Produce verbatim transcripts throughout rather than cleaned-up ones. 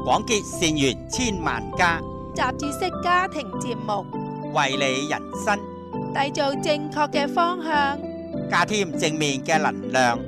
廣結善緣千萬家， 雜誌式家庭節目， 為你人生締造正確嘅方向， 加添正面嘅能量。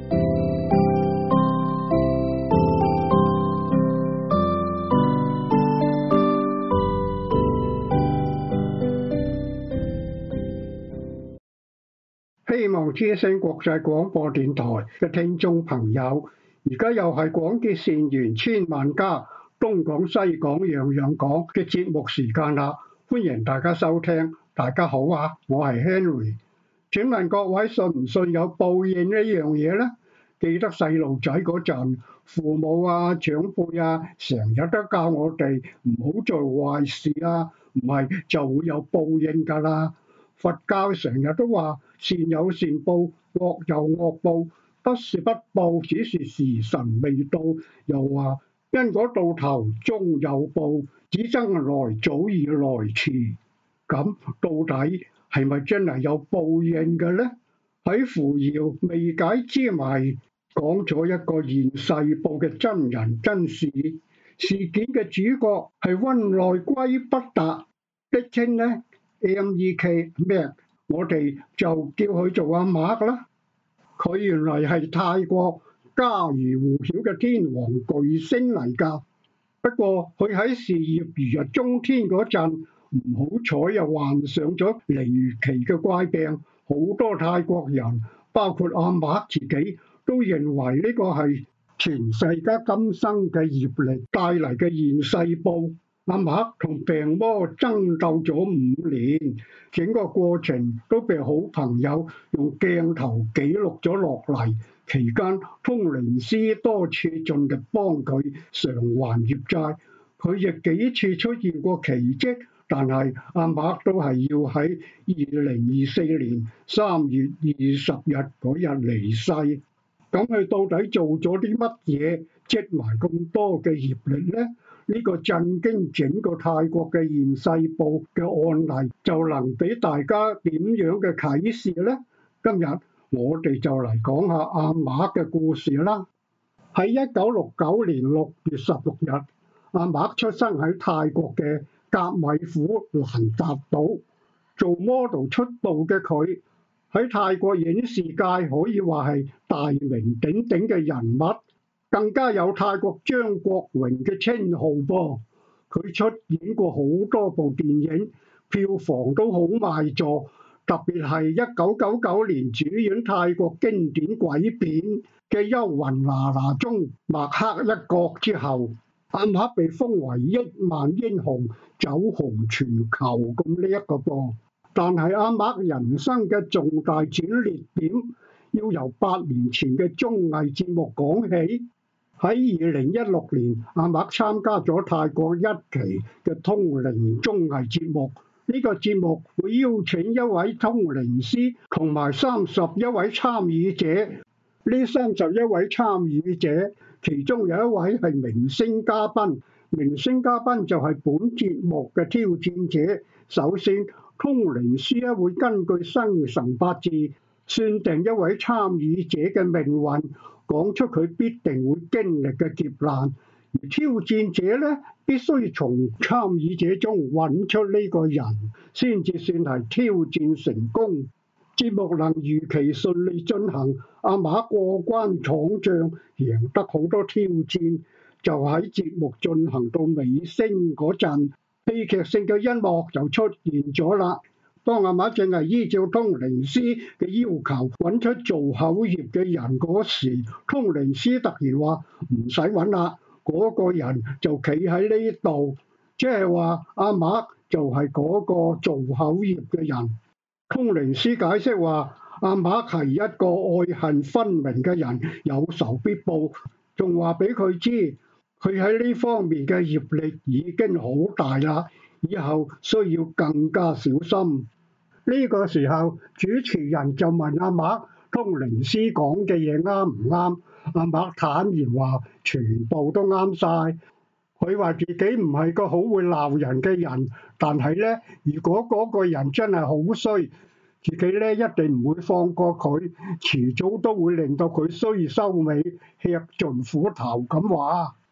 希望之聲國際廣播電台嘅聽眾朋友，而家又係廣結善緣千萬家，東講西講樣樣講嘅節目時間啦，歡迎大家收聽。大家好啊，我係 Henry。請問各位信唔信有報應呢樣嘢呢？記得細路仔嗰陣，父母啊、長輩啊，成日都教我哋唔好做壞事啊，唔係就會有報應㗎啦。佛教成日都話善有善報，惡有惡報，不是不報，只是時辰未到。又話因果到頭終有報，只爭來早已來遲。咁到底係咪真係有報應嘅呢？喺扶搖未解之謎講咗一個現世報嘅真人真事，事件嘅主角係溫內歸不達，昵稱呢 M E K 咩？我哋就叫佢做阿麥啦。佢原來係泰國家喻戶曉嘅天王巨星嚟㗎。不過佢喺事業如日中天嗰陣，唔好彩又患上咗離奇嘅怪病。好多泰國人，包括阿麥自己，都認為呢個係前世家今生嘅業力帶嚟嘅現世報。阿麥同病魔爭鬥咗五年，整個過程都被好朋友用鏡頭記錄咗落嚟。期間，通靈師多次盡力幫佢償還業債，佢亦幾次出現過奇蹟，但係阿麥都係要喺二零二四年三月二十日嗰日離世。咁佢到底做咗啲乜嘢，積埋咁多嘅業力呢？呢個震驚整個泰國嘅現世報嘅案例，就能俾大家點樣嘅啟示呢？今日我哋就嚟講下阿麥嘅故事啦。喺一九六九年六月十六日，阿麥出生喺泰國嘅甲米府蘭達島。做 model 出道嘅佢，喺泰國影視界可以話係大名鼎鼎嘅人物。更加有泰國張國榮嘅稱號噃，佢出演過好多部電影，票房都好賣座。特別係一九九九年主演泰國經典鬼片嘅《幽魂嗱嗱》中墨黑一角之後，阿麥被封為億萬英雄，走紅全球咁呢一個噃。但係阿麥人生嘅重大轉捩點，要由八年前嘅綜藝節目講起。喺二零一六年，阿麥參加咗泰國一期嘅通靈綜藝節目。呢個節目會邀請一位通靈師同埋三十一位參與者。呢三十一位參與者，其中有一位係明星嘉賓。明星嘉賓就係本節目嘅挑戰者。首先，通靈師咧會根據生辰八字算定一位參與者嘅命運，講出佢必定會經歷嘅劫難。而挑戰者咧必須從參與者中揾出呢個人，先至算係挑戰成功。節目能如期順利進行，阿麥過關闖將，贏得好多挑戰。就喺節目進行到尾聲嗰陣，戲劇性嘅音樂就出現咗啦。當阿麥正係依照通靈師嘅要求揾出做口業嘅人嗰時，通靈師突然話唔使揾啦，嗰個人就企喺呢度，即係話阿麥就係嗰個做口業嘅人。通靈師解釋話，阿麥係一個愛恨分明嘅人，有仇必報，仲話俾佢知佢喺呢方面嘅業力已經好大啦，以後需要更加小心。呢個時候，主持人就問阿麥，通靈師講嘅嘢啱唔啱？阿麥坦然話全部都啱晒。佢話自己唔係個好會鬧人嘅人，但係呢，如果嗰個人真係好衰，自己呢一定唔會放過佢，遲早都會令到佢衰收尾，吃盡苦頭咁話。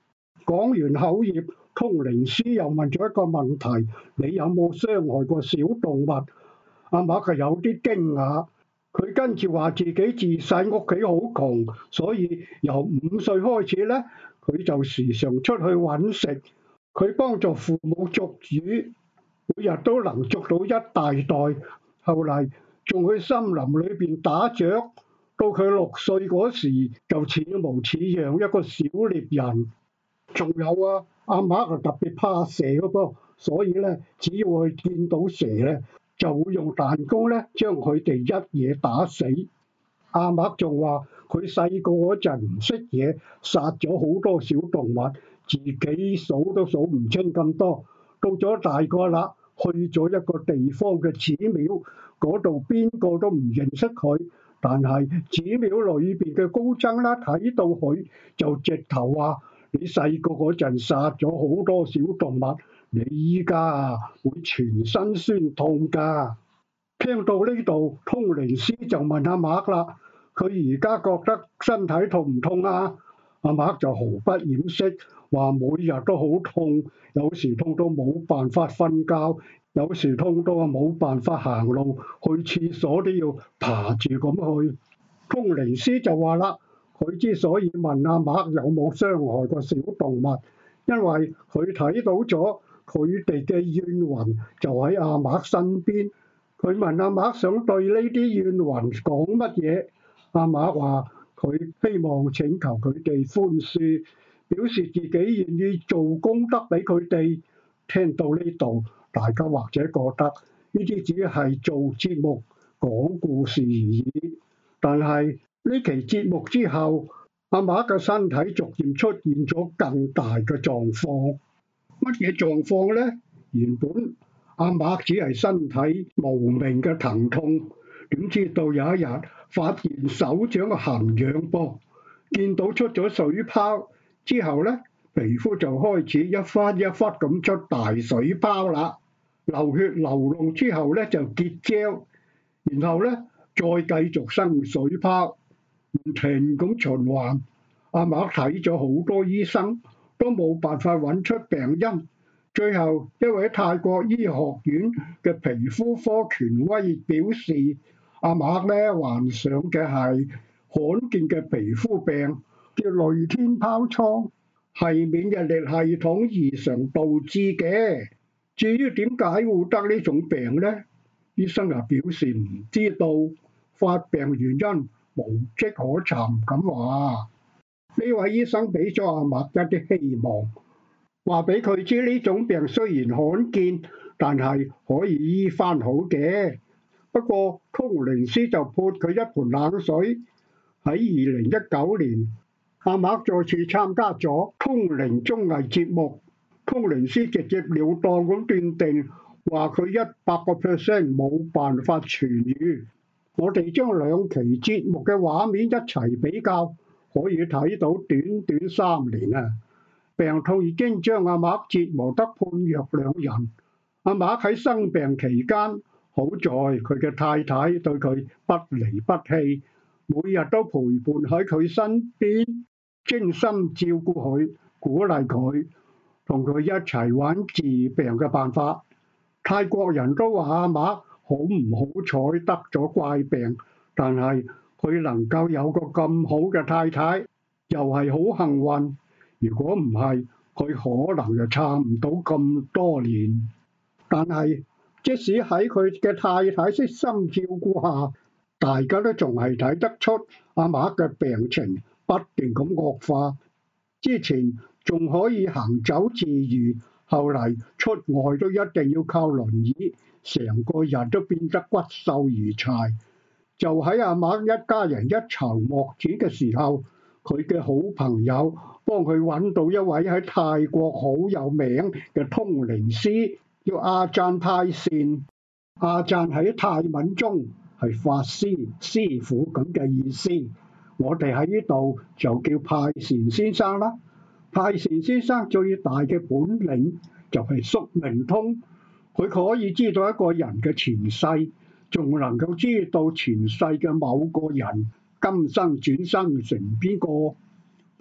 講完口業，通靈師又問咗一個問題：你有冇傷害過小動物？阿馬係有啲驚訝，佢跟住話自己自細屋企好窮，所以由五歲開始咧，佢就時常出去揾食。佢幫助父母捉魚，每日都能捉到一大袋。後嚟仲去森林裏邊打雀。到佢六歲嗰時，就似模似樣一個小獵人。仲有啊，阿馬係特別怕蛇嘅噃，所以咧，只要佢見到蛇咧，就會用彈弓咧將佢哋一嘢打死。阿馬仲話佢細個嗰陣唔識嘢，殺咗好多小動物，自己數都數唔清咁多。到咗大個啦，去咗一個地方嘅寺廟，嗰度邊個都唔認識佢。但係寺廟裏邊嘅高僧啦，睇到佢就直頭話：你細個嗰陣殺咗好多小動物，你依家啊會全身酸痛㗎。聽到呢度，通靈師就問阿馬啦：佢而家覺得身體痛唔痛啊？阿馬就毫不掩飾，話每日都好痛，有時痛到冇辦法瞓覺。有時痛到啊冇辦法行路，去廁所都要爬住咁去。通靈師就話啦，佢之所以問阿馬有冇傷害過小動物，因為佢睇到咗佢哋嘅怨魂就喺阿馬身邊。佢問阿馬想對呢啲怨魂講乜嘢？阿馬話佢希望請求佢哋寬恕，表示自己願意做功德俾佢哋。聽到呢度，大家或者覺得呢啲只係做節目講故事而已，但係呢期節目之後，阿馬嘅身體逐漸出現咗更大嘅狀況。乜嘢狀況呢？原本阿馬只係身體無名嘅疼痛，點知道有一日發現手掌痕癢噃，見到出咗水泡之後呢，皮膚就開始一忽一忽咁出大水泡啦。流血流膿之後咧就結膠，然後咧再繼續生水泡，唔停咁循環。阿馬睇咗好多醫生，都冇辦法揾出病因。最後一位泰國醫學院嘅皮膚科權威表示，阿馬咧患上嘅係罕見嘅皮膚病，叫淚天疱瘡，係免疫力系統異常導致嘅。至於點解會得呢種病呢？醫生又表示唔知道，發病原因無跡可尋咁話。呢位醫生俾咗阿馬一啲希望，話俾佢知呢種病雖然罕見，但係可以醫翻好嘅。不過通靈師就潑佢一盆冷水。喺二零一九年，阿馬再次參加咗通靈綜藝節目。通靈師直接了當咁斷定，話佢一百個 percent 冇辦法痊癒。我哋將兩期節目嘅畫面一齊比較，可以睇到短短三年啊，病痛已經將阿馬折磨得判若兩人。阿馬喺生病期間，好在佢嘅太太對佢不離不棄，每日都陪伴喺佢身邊，精心照顧佢，鼓勵佢，同佢一齊玩治病嘅辦法。泰國人都話阿馬好唔好彩得咗怪病，但係佢能夠有個咁好嘅太太，又係好幸運。如果唔係，佢可能就撐唔到咁多年。但係即使喺佢嘅太太悉心照顧下，大家都仲係睇得出阿馬嘅病情不斷咁惡化。之前仲可以行走自如，後嚟出外都一定要靠輪椅，成個人都變得骨瘦如柴。就喺阿馬一家人一籌莫展嘅時候，佢嘅好朋友幫佢揾到一位喺泰國好有名嘅通靈師，叫阿贊派善。阿贊喺泰文中係法師、師傅咁嘅意思，我哋喺呢度就叫派善先生啦。派善先生最大嘅本領就係宿命通，佢可以知道一個人嘅前世，仲能夠知道前世嘅某個人今生轉生成邊個。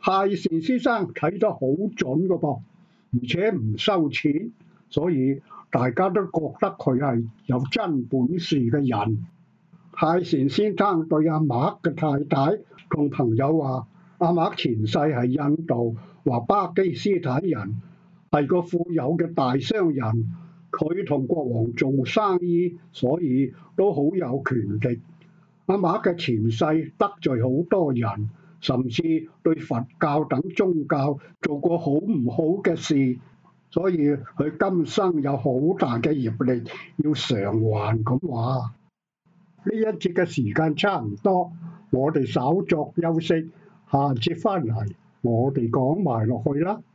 泰善先生睇得好準㗎噃，而且唔收錢，所以大家都覺得佢係有真本事嘅人。泰善先生對阿麥嘅太太同朋友話：阿麥前世係印度或巴基斯坦人，係個富有嘅大商人。佢同國王做生意，所以都好有權力。阿麥嘅前世得罪好多人，甚至對佛教等宗教做過好唔好嘅事，所以佢今生有好大嘅業力要償還咁話。呢一節嘅時間差唔多，我哋稍作休息，下節翻嚟我哋講埋落去啦。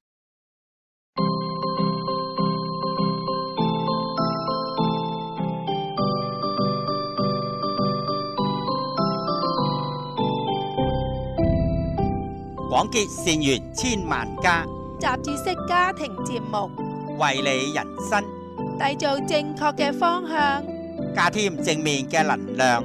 廣結善緣千萬家， 雜誌式家庭節目， 為你人生締造正確嘅方向， 加添正面嘅能量。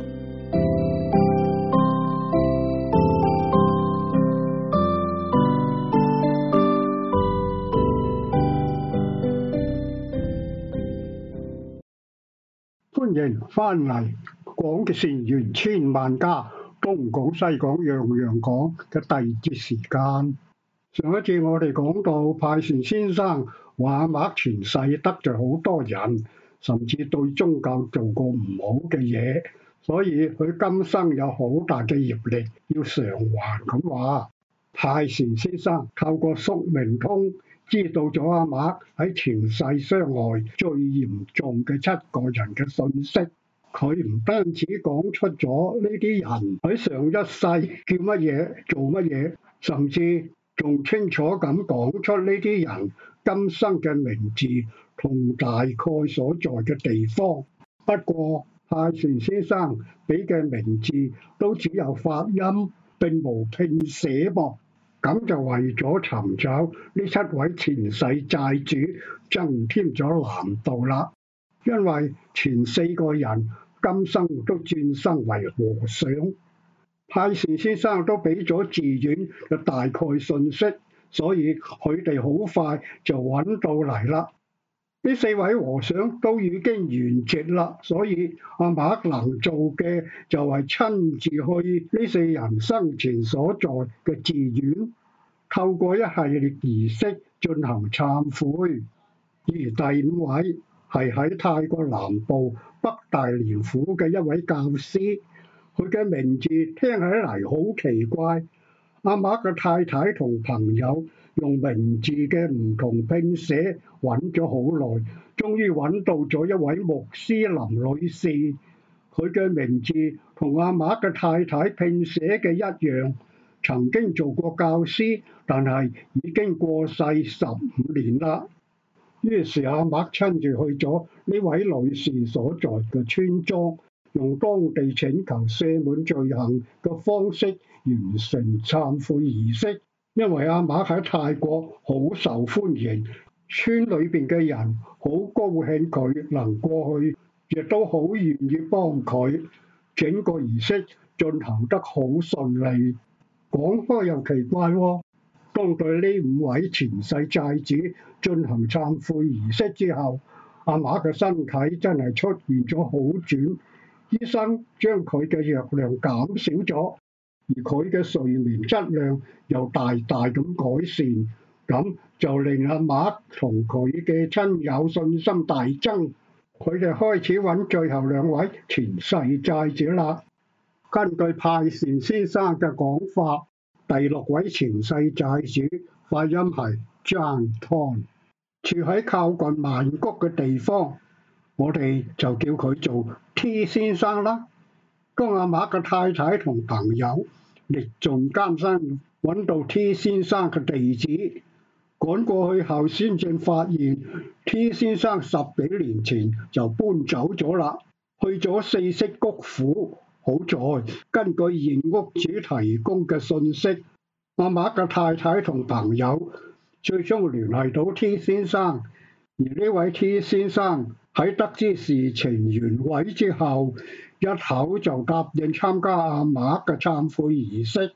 歡迎翻嚟廣結善緣千萬家，東講西講樣樣講嘅第二節時間。上一節我哋講到泰善先生話阿麥前世得罪好多人，甚至對宗教做過唔好嘅嘢，所以佢今生有好大嘅業力要償還咁話。泰善先生透過宿命通知道咗阿麥喺前世傷害最嚴重嘅七個人嘅信息。佢唔單止講出咗呢啲人喺上一世叫乜嘢做乜嘢，甚至仲清楚咁講出呢啲人今生嘅名字同大概所在嘅地方。不過泰善先生俾嘅名字都只有發音並無拼寫噃，咁就為咗尋找呢七位前世債主增添咗難度啦。因為前四個人今生都轉生為和尚，泰善先生都俾咗寺院嘅大概信息，所以佢哋好快就揾到嚟啦。呢四位和尚都已經圓寂啦，所以阿麥能做嘅就係親自去呢四人生前所在嘅寺院，透過一系列儀式進行懺悔。而第五位係喺泰國南部北大連府嘅一位教師，佢嘅名字聽起嚟好奇怪。阿麥嘅太太同朋友用名字嘅唔同拼寫揾咗好耐，終於揾到咗一位穆斯林女士，佢嘅名字同阿麥嘅太太拼寫嘅一樣，曾經做過教師，但係已經過世十五年啦。於是阿麥親自去咗呢位女士所在嘅村莊，用當地請求赦免罪行嘅方式完成懺悔儀式。因為阿麥喺泰國好受歡迎，村裏邊嘅人好高興佢能過去，亦都好願意幫佢。整個儀式進行得好順利。講開又奇怪喎，當對呢五位前世債主進行懺悔儀式之後，阿麥嘅身體真係出現咗好轉，醫生將佢嘅藥量減少咗，而佢嘅睡眠質量又大大咁改善，咁就令阿麥同佢嘅親友信心大增，佢哋開始揾最後兩位前世債主啦。根據泰善先生嘅講法，第六位前世債主發音係 John Ton， 住喺靠近曼谷嘅地方，我哋就叫佢做 T 先生啦。當阿麥嘅太太同朋友歷盡艱辛揾到 T 先生嘅地址，趕過去後先正發現 T 先生十幾年前就搬走咗啦，去咗四色谷府。好在根據現屋主提供嘅信息，阿麥嘅太太同朋友最終聯繫到 T 先生，而呢位 T 先生喺得知事情原委之後，一口就答應參加阿麥嘅懺悔儀式，而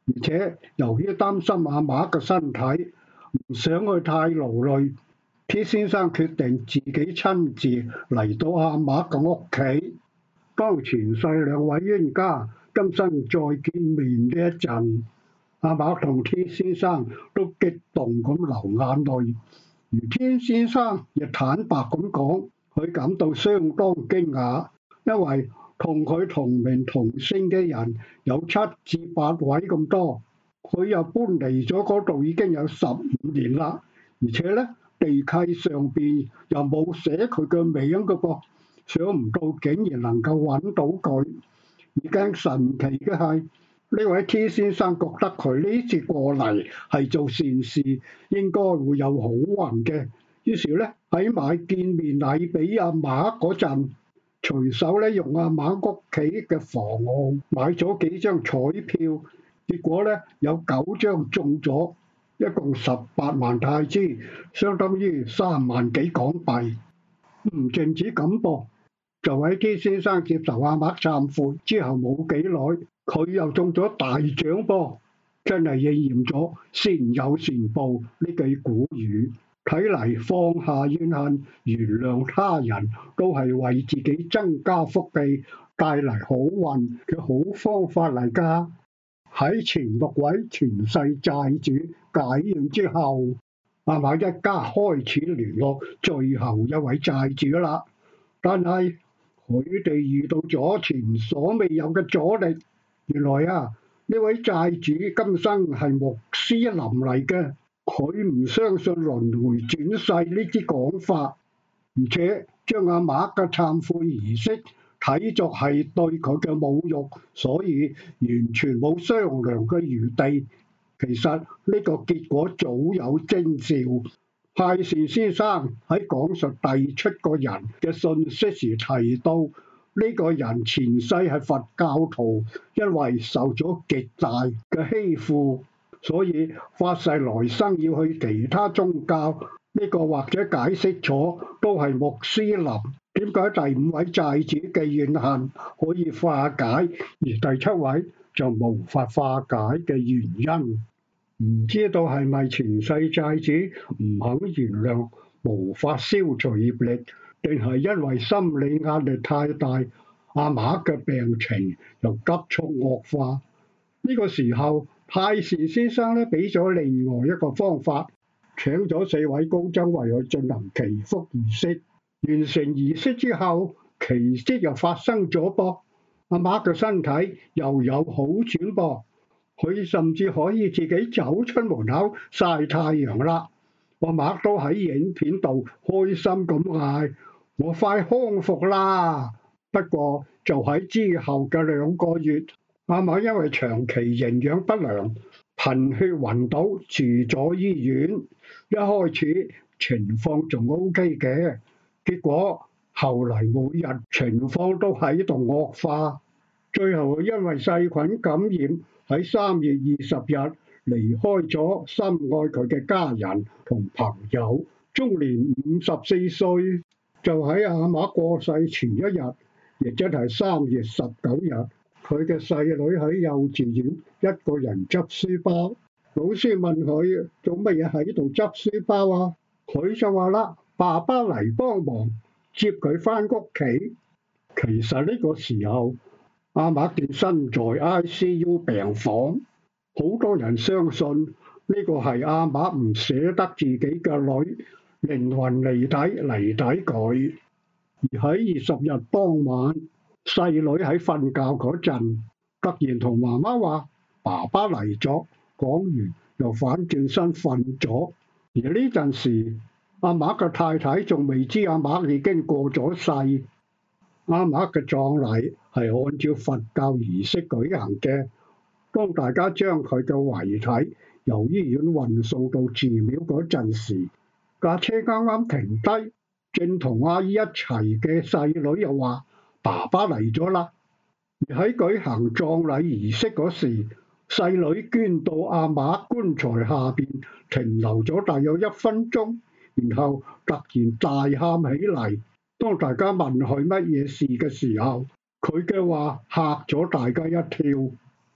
而且由於擔心阿嫲嘅身體，唔想去太勞累，T 先生決定自己親自嚟到阿嫲嘅屋企。當前世兩位冤家今生再見面呢一陣，阿嫲同 T 先生都激動咁流眼淚，而 T 先生亦坦白咁講，佢感到相當驚訝，因為同佢同名同姓嘅人有七至八位咁多，佢又搬嚟咗嗰度已經有十五年啦，而且咧地契上邊又冇寫佢嘅名嘅噃，想唔到竟然能夠揾到佢。而更神奇嘅係，呢位 T 先生覺得佢呢次過嚟係做善事，應該會有好運嘅，於是咧喺買見面禮俾阿嫲嗰陣，隨手咧用阿嫲屋企嘅房號買咗幾張彩票，結果咧有九張中咗，一共十八萬泰銖，相當於三萬幾港幣。唔淨止咁噃，就喺 T 先生接受阿嫲懺悔之後冇幾耐，佢又中咗大獎噃，真係應驗咗善有善報呢句古語。睇嚟放下怨恨，原諒他人，都係為自己增加福氣、帶嚟好運嘅好方法嚟㗎。喺前六位前世債主解怨之後，阿嫲一家開始聯絡最後一位債主啦。但係佢哋遇到咗前所未有嘅阻力。原來啊，呢位債主今生係穆斯林嚟嘅。佢唔相信輪迴轉世呢啲講法，而且將阿嫲嘅懺悔儀式睇作係對佢嘅侮辱，所以完全冇商量嘅餘地。其實呢個結果早有徵兆。派善先生喺講述第七個人嘅信息時提到，呢個人前世係佛教徒，因為受咗極大嘅欺負，所以發誓來生要去其他宗教，呢個或者解釋咗都係穆斯林。點解第五位債主嘅怨恨可以化解，而第七位就無法化解嘅原因？唔知道係咪前世債主唔肯原諒，無法消除業力，定係因為心理壓力太大，阿嫲嘅病情又急速惡化？呢個時候，派善先生咧俾咗另外一個方法，請咗四位高僧為佢進行祈福儀式。完成儀式之後，奇蹟又發生咗噃，阿嫲嘅身體又有好轉噃，佢甚至可以自己走出門口曬太陽啦。阿嫲都喺影片度開心咁嗌：我快康復啦！不過就喺之後嘅兩個月，阿嫲因為長期營養不良，貧血暈倒，住咗醫院。一開始情況仲 O K 嘅，結果後嚟每日情況都喺度惡化，最後因為細菌感染，喺三月二十日離開咗心愛佢嘅家人同朋友，終年五十四歲。就喺阿嫲過世前一日，亦即係三月十九日，佢嘅細女喺幼稚園一個人執書包，老師問佢做乜嘢喺度執書包啊？佢就話啦：爸爸嚟幫忙接佢返屋企。其實呢個時候，阿嫲正身在 I C U 病房，好多人相信呢個係阿嫲唔捨得自己嘅女，靈魂離體嚟睇佢。而喺二十日當晚，細女喺瞓覺嗰陣，突然同媽媽話：爸爸嚟咗。講完又反轉身瞓咗。而呢陣時，阿嫲嘅太太仲未知阿嫲已經過咗世。阿嫲嘅葬禮係按照佛教儀式舉行嘅。當大家將佢嘅遺體由醫院運送到寺廟嗰陣時，架車啱啱停低，正同阿姨一齊嘅細女又話：爸爸嚟咗啦。而喺舉行葬禮儀式嗰時，細女捐到阿嫲棺材下邊停留咗大約一分鐘，然後突然大喊起嚟。當大家問佢乜嘢事嘅時候，佢嘅話嚇咗大家一跳。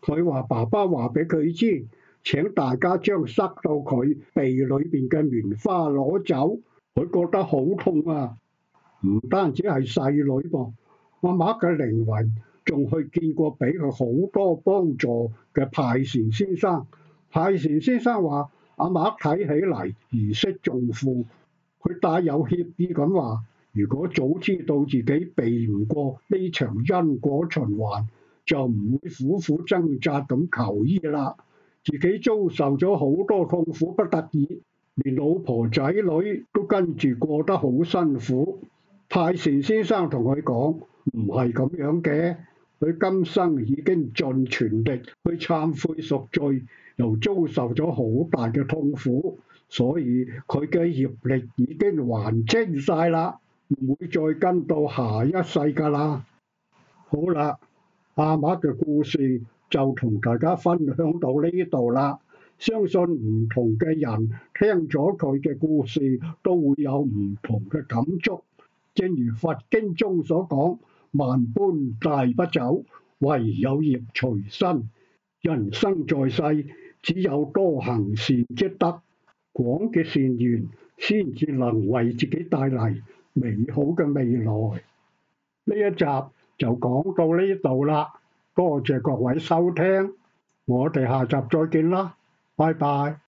佢話爸爸話俾佢知，請大家將塞到佢鼻裏邊嘅棉花攞走。佢覺得好痛啊！唔單止係細女噃，阿麥嘅靈魂仲去見過俾佢好多幫助嘅派善先生。派善先生話：阿麥睇起嚟如釋重負，佢帶有歉意咁話：如果早知道自己避唔過呢場因果循環，就唔會苦苦掙扎咁求醫啦。自己遭受咗好多痛苦不得已，連老婆仔女都跟住過得好辛苦。派善先生同佢講：唔係咁樣嘅，佢今生已經盡全力去懺悔贖罪，又遭受咗好大嘅痛苦，所以佢嘅業力已經還清晒啦，唔會再跟到下一世㗎啦。好啦，阿麥嘅故事就同大家分享到呢度啦。相信唔同嘅人聽咗佢嘅故事，都會有唔同嘅感觸。正如佛經中所講：萬般帶不走，唯有業隨身。人生在世，只有多行善積德，廣結善緣，先至能為自己帶嚟美好嘅未來。呢一集就講到呢度啦，多謝各位收聽，我哋下集再見啦，拜拜。